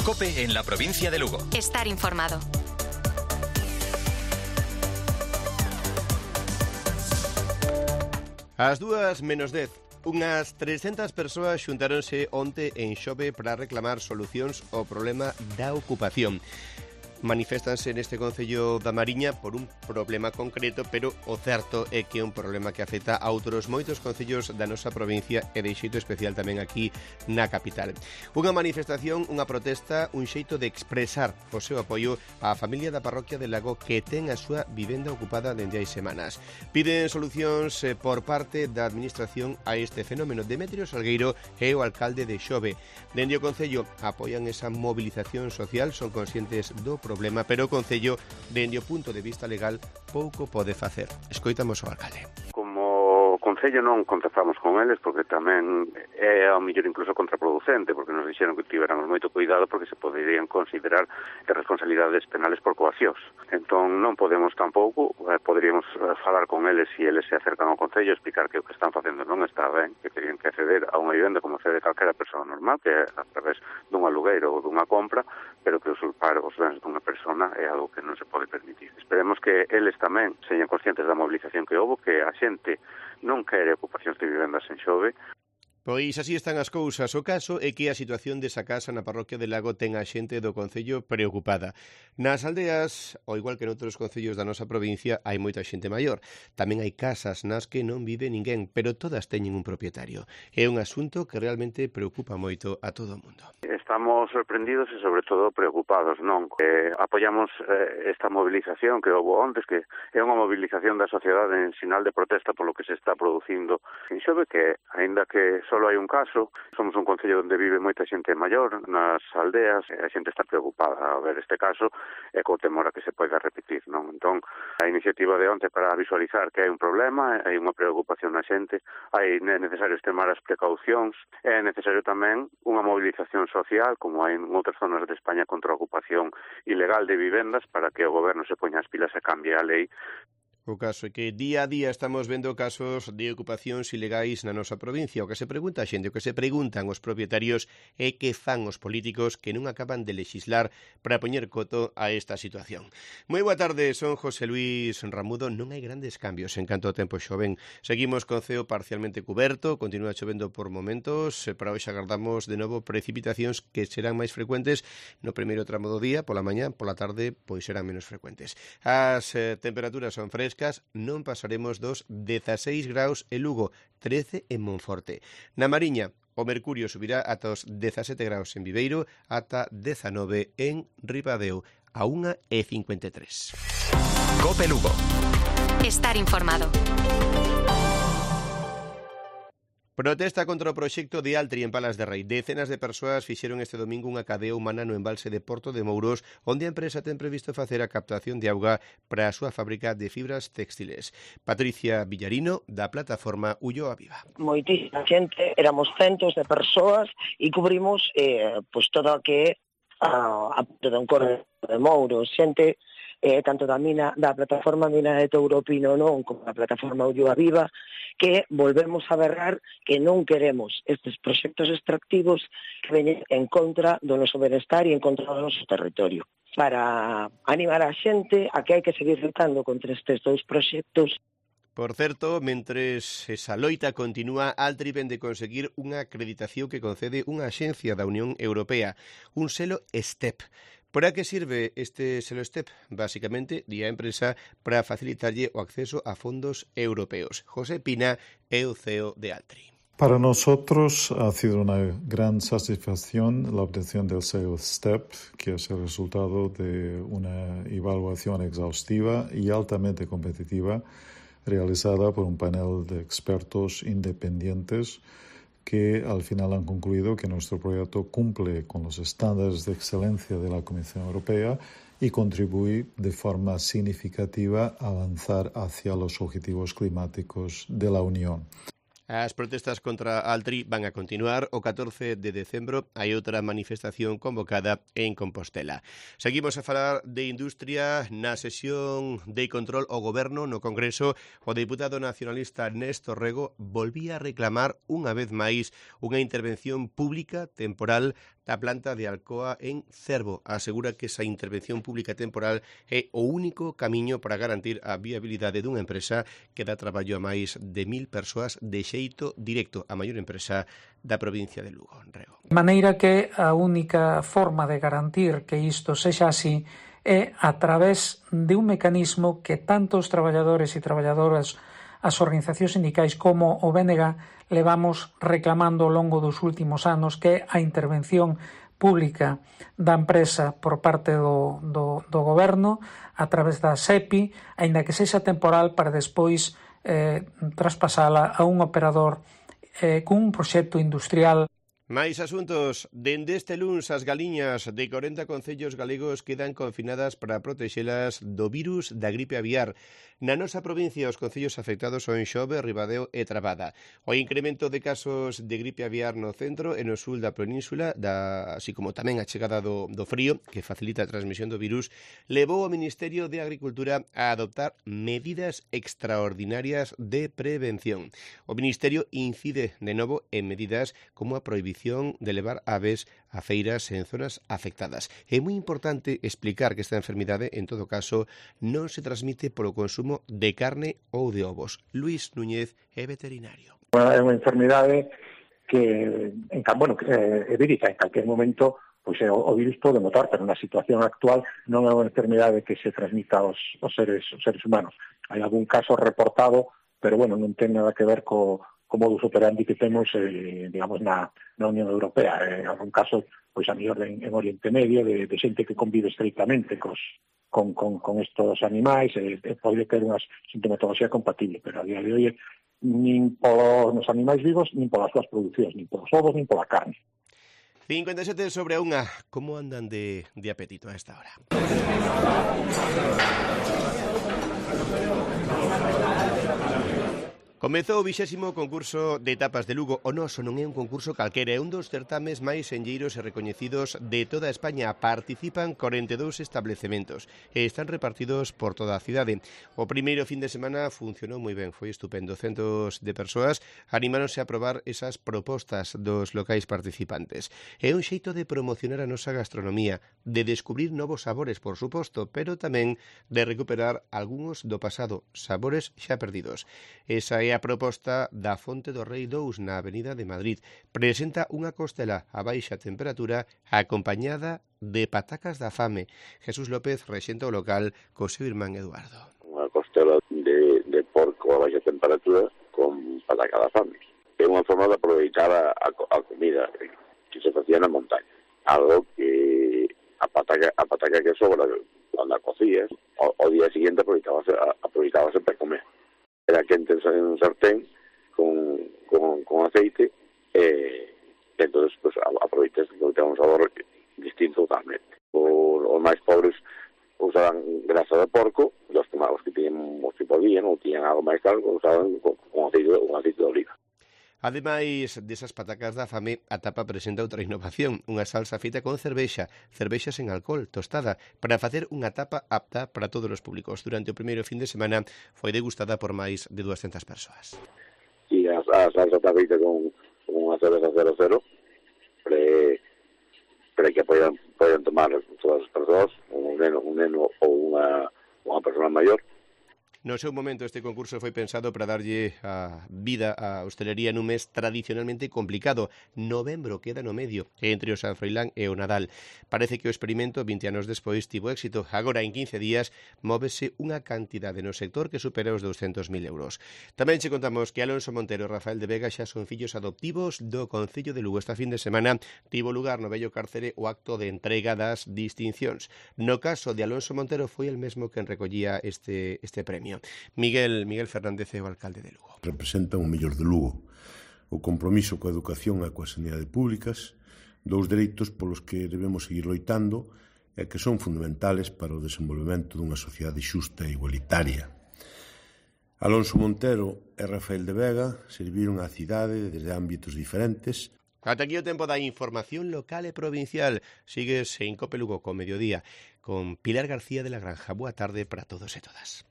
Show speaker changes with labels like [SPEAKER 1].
[SPEAKER 1] COPE en la provincia de Lugo.
[SPEAKER 2] Estar informado.
[SPEAKER 3] Ás 2:10, unhas 300 persoas xuntáronse onte en Xove para reclamar solucións ao problema da ocupación. Maniféstanse neste Concello da Mariña por un problema concreto, pero o certo é que é un problema que afecta a outros moitos concellos da nosa provincia e de xeito especial tamén aquí na capital. Unha manifestación, unha protesta, un xeito de expresar o seu apoio á familia da parroquia de Lago que ten a súa vivenda ocupada dende hai semanas. Piden solucións por parte da administración a este fenómeno. Demetrio Salgueiro é o alcalde de Xove. Dende o Concello apoian esa movilización social, son conscientes do problema, pero o Concello, dende o punto de vista legal, pouco pode facer. Escoitamos o alcalde.
[SPEAKER 4] Como Concello non contactamos con eles porque tamén é ao mellor incluso contraproducente, porque nos dixeron que tiveramos moito cuidado porque se poderían considerar responsabilidades penales por coaccións. Entón non podemos tampouco, poderíamos falar con eles se eles se acercan ao Concello, explicar que o que están facendo non está ben, que terían que acceder a unha vivenda como accede calquera persoa normal, que é a través dun alugueiro ou dunha compra, pero que usurpar os bens dunha persona é algo que non se pode permitir. Esperemos que eles tamén señan conscientes da movilización que houbo, que a xente non quere ocupacións de vivendas en Xove.
[SPEAKER 3] Pois así están as cousas. O caso é que a situación desa casa na parroquia de Lago ten a xente do Concello preocupada. Nas aldeas, ao igual que noutros concellos da nosa provincia, hai moita xente maior. Tamén hai casas nas que non vive ninguén, pero todas teñen un propietario. É un asunto que realmente preocupa moito a todo o mundo.
[SPEAKER 4] Estamos sorprendidos e, sobre todo, preocupados, non? Apoiamos esta movilización que houve ontes, que é unha movilización da sociedade en sinal de protesta polo que se está producindo en Xove, que, aínda que só hai un caso, somos un concello onde vive moita xente maior nas aldeas, e a xente está preocupada a ver este caso e co temor a que se poida repetir, non? Entón, a iniciativa de onte para visualizar que hai un problema, hai unha preocupación na xente, é necesario extremar as precaucións, é necesario tamén unha movilización social, como hai en outras zonas de España contra a ocupación ilegal de vivendas, para que o goberno se poña as pilas e cambie a lei.
[SPEAKER 3] O caso é que día a día estamos vendo casos de ocupacións ilegais na nosa provincia. O que se pregunta a xente, o que se preguntan os propietarios é que fan os políticos que non acaban de lexislar para poñer coto a esta situación. Moi boa tarde, son José Luis Ramudo. Non hai grandes cambios en canto ao tempo xoven. Seguimos con ceo parcialmente cuberto, continúa chovendo por momentos. Para hoxe agardamos de novo precipitacións que serán máis frecuentes no primeiro tramo do día, pola mañá, pola tarde, pois serán menos frecuentes. As temperaturas son frescas. Non pasaremos dos 16 graus en Lugo, 13 en Monforte. Na Mariña, o mercurio subirá ata os 17 graus en Viveiro, ata 19 en Ribadeo, a 1:53.
[SPEAKER 1] COPE Lugo.
[SPEAKER 2] Estar informado.
[SPEAKER 3] Protesta contra o proxecto de Altri en Palas de Rei. Decenas de persoas fixeron este domingo unha cadea humana no embalse de Porto de Mouros, onde a empresa ten previsto facer a captación de auga para a súa fábrica de fibras textiles. Patricia Villarino, da plataforma Ulloa Viva.
[SPEAKER 5] Moitísima xente, éramos centos de persoas e cubrimos todo o que é a do encorre de Mouros. Xente tanto da plataforma Mina de Touro Pino non, como da plataforma Ulloa Viva, que volvemos a berrar que non queremos estes proxectos extractivos que veñen en contra do noso benestar e en contra do noso territorio. Para animar a xente a que hai que seguir lutando contra estes dous proxectos.
[SPEAKER 3] Por certo, mentres esa loita continúa, Altri ven de conseguir unha acreditación que concede unha axencia da Unión Europea, un selo STEP. Para que sirve este selo STEP? Básicamente, di a empresa para facilitarlle o acceso a fondos europeos. José Pina é o CEO de Altri.
[SPEAKER 6] Para nosotros ha sido una gran satisfacción la obtención del sello STEP, que es el resultado de una evaluación exhaustiva y altamente competitiva realizada por un panel de expertos independientes que al final han concluido que nuestro proyecto cumple con los estándares de excelencia de la Comisión Europea y contribuye de forma significativa a avanzar hacia los objetivos climáticos de la Unión.
[SPEAKER 3] As protestas contra Altri van a continuar. O 14 de decembro hai outra manifestación convocada en Compostela. Seguimos a falar de industria. Na sesión de control ao goberno no Congreso, o deputado nacionalista Néstor Rego volvía a reclamar unha vez máis unha intervención pública temporal da planta de Alcoa en Cervo. Asegura que esa intervención pública temporal é o único camiño para garantir a viabilidade dunha empresa que dá traballo a máis de 1000 persoas de xeito directo, a maior empresa da provincia de Lugo. Rego.
[SPEAKER 7] De maneira que a única forma de garantir que isto sexa así é a través de un mecanismo que tanto os traballadores e traballadoras, as organizacións sindicais como o BNG levamos reclamando ao longo dos últimos anos, que é a intervención pública da empresa por parte do goberno a través da SEPI, aínda que sexa temporal, para despois traspasala a un operador cun proxecto industrial.
[SPEAKER 3] Máis asuntos. Dende este luns as galiñas de 40 concellos galegos quedan confinadas para protexelas do virus da gripe aviar. Na nosa provincia os concellos afectados son Xove, Ribadeo e Trabada. O incremento de casos de gripe aviar no centro e no sul da península, así como tamén a chegada do frío, que facilita a transmisión do virus, levou o Ministerio de Agricultura a adoptar medidas extraordinarias de prevención. O Ministerio incide de novo en medidas como a prohibición de levar aves a feiras en zonas afectadas. É moi importante explicar que esta enfermidade, en todo caso, non se transmite polo consumo de carne ou de ovos. Luís Núñez é veterinario.
[SPEAKER 8] É unha enfermidade que é vírica, en calquer momento pois o virus pode notar, pero na situación actual non é unha enfermidade que se transmita aos seres humanos. Hai algún caso reportado, pero non ten nada que ver co modus operandi que temos, digamos, na Unión Europea. En algún caso, pois a mellor en Oriente Medio, de xente que convive estreitamente con estos animais, pode ter unha sintomatología compatible, pero a día de hoxe nin polos animais vivos, nin polas súas producións, nin polos ovos, nin pola carne.
[SPEAKER 3] 57 sobre a 1. Como andan de apetito a esta hora? Comezou o 20º concurso de tapas de Lugo. O noso non é un concurso calquera, é un dos certames máis enlleiros e recoñecidos de toda España. Participan 42 establecementos e están repartidos por toda a cidade. O primeiro fin de semana funcionou moi ben, foi estupendo. Centos de persoas animáronse a probar esas propostas dos locais participantes. É un xeito de promocionar a nosa gastronomía, de descubrir novos sabores, por suposto, pero tamén de recuperar algúns do pasado, sabores xa perdidos. Esa é a proposta da Fonte do Rei 2 na Avenida de Madrid. Presenta unha costela a baixa temperatura acompañada de patacas da fame. Jesús López rexenta o local co seu irmán Eduardo.
[SPEAKER 4] Unha costela de porco a baixa temperatura con pataca da fame. É unha forma de aproveitar a comida que se facía na montaña. Algo que a pataca que sobra cando a cocías, o día seguinte aproveitábase para comer. Era quente en un sartén con aceite e entonces pues aproveitas que ten un sabor distinto totalmente. Os máis pobres usaban grasa de porco, os que tiñan os que podían ou tiñan algo máis caro, usaban con aceite de oliva.
[SPEAKER 3] Ademais desas patacas da fame, a tapa presenta outra innovación, unha salsa feita con cervexa sen alcohol, tostada, para facer unha tapa apta para todos os públicos. Durante o primeiro fin de semana foi degustada por máis de 200 persoas.
[SPEAKER 4] E a salsa está feita con unha cerveza 00, para que poden tomar todas as persoas, un neno ou unha persona maior.
[SPEAKER 3] No seu momento este concurso foi pensado para darlle a vida á hostelería nun mes tradicionalmente complicado. Novembro queda no medio, entre o San Froilán e o Nadal. Parece que o experimento 20 anos despois tivo éxito. Agora, en 15 días, móvese unha cantidade no sector que supera os 200.000 euros. Tamén che contamos que Alonso Montero e Rafael de Vega xa son fillos adoptivos do Concello de Lugo. Esta fin de semana tivo lugar no vello Cárcere o acto de entrega das distincións. No caso de Alonso Montero foi el mesmo quen recollía este premio. Miguel Fernández é o alcalde de Lugo.
[SPEAKER 9] Representa o mellor de Lugo, o compromiso coa educación e coa sanidade públicas, dous dereitos polos que debemos seguir loitando e que son fundamentales para o desenvolvemento dunha sociedade xusta e igualitaria. Alonso Montero e Rafael de Vega serviron á cidade desde ámbitos diferentes.
[SPEAKER 3] Ata aquí o tempo da información local e provincial. Sigues en Cope Lugo con Mediodía, con Pilar García de la Granja. Boa tarde para todos e todas.